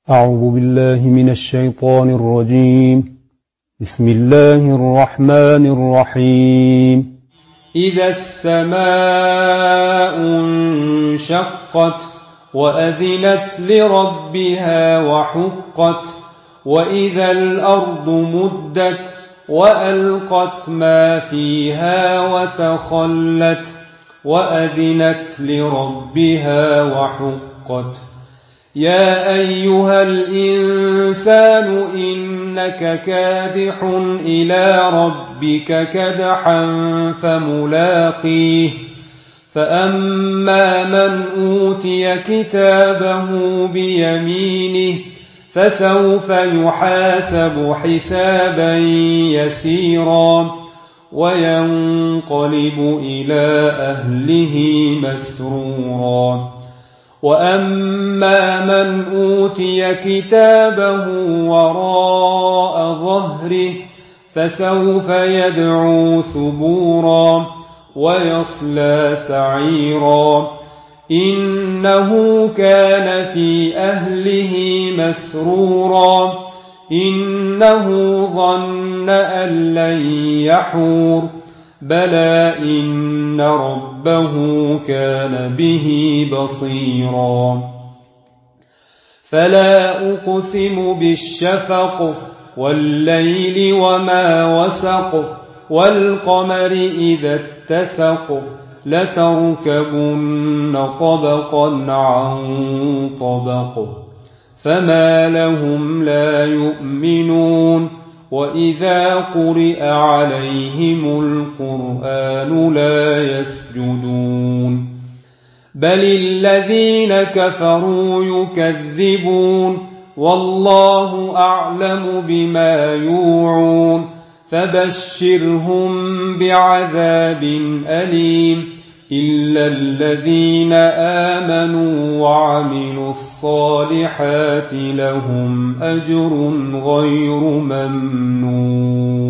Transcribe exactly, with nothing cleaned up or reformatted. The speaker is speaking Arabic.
أعوذ بالله من الشيطان الرجيم. بسم الله الرحمن الرحيم. إذا السماء انشقت وأذنت لربها وحقت وإذا الأرض مدت وألقت ما فيها وتخلت وأذنت لربها وحقت يا أيها الإنسان إنك كادح إلى ربك كدحا فملاقيه فأما من أوتي كتابه بيمينه فسوف يحاسب حسابا يسيرا وينقلب إلى أهله مسرورا وأما من أوتي كتابه وراء ظهره فسوف يدعو ثبورا ويصلى سعيرا إنه كان في أهله مسرورا إنه ظن أن لن يحور بلى إن ربه كان به بصيرا فلا أقسم بالشفق والليل وما وسق والقمر إذا اتسق لتركبن طبقا عن طبق فما لهم لا يؤمنون وإذا قرئ عليهم القرآن لا يسجدون بل الذين كفروا يكذبون والله أعلم بما يوعون فبشرهم بعذاب أليم إلا الذين آمنوا وعملوا الصالحات لهم أجر غير ممنون.